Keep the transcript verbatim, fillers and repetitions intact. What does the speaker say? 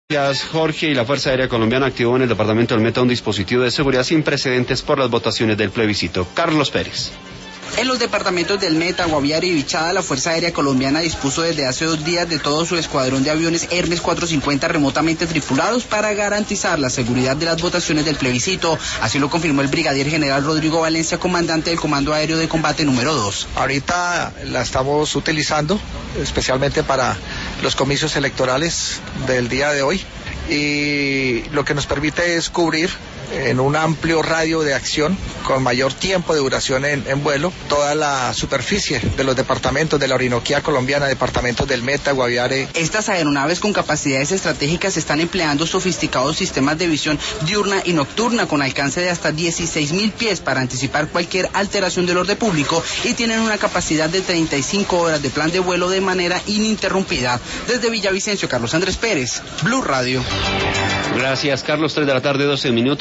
Gracias, Jorge. Y la Fuerza Aérea Colombiana activó en el departamento del Meta un dispositivo de seguridad sin precedentes por las votaciones del plebiscito. Carlos Pérez. En los departamentos del Meta, Guaviare y Bichada, la Fuerza Aérea Colombiana dispuso desde hace dos días de todo su escuadrón de aviones Hermes cuatrocientos cincuenta remotamente tripulados para garantizar la seguridad de las votaciones del plebiscito. Así lo confirmó el brigadier general Rodrigo Valencia, comandante del Comando Aéreo de Combate número dos. Ahorita la estamos utilizando especialmente para los comicios electorales del día de hoy, y lo que nos permite es cubrir en un amplio radio de acción, con mayor tiempo de duración en, en vuelo, toda la superficie de los departamentos de la Orinoquía colombiana, departamentos del Meta, Guaviare. Estas aeronaves con capacidades estratégicas están empleando sofisticados sistemas de visión diurna y nocturna con alcance de hasta dieciséis mil pies para anticipar cualquier alteración del orden público, y tienen una capacidad de treinta y cinco horas de plan de vuelo de manera ininterrumpida. Desde Villavicencio, Carlos Andrés Pérez, Blue Radio. Gracias, Carlos. tres de la tarde, doce minutos.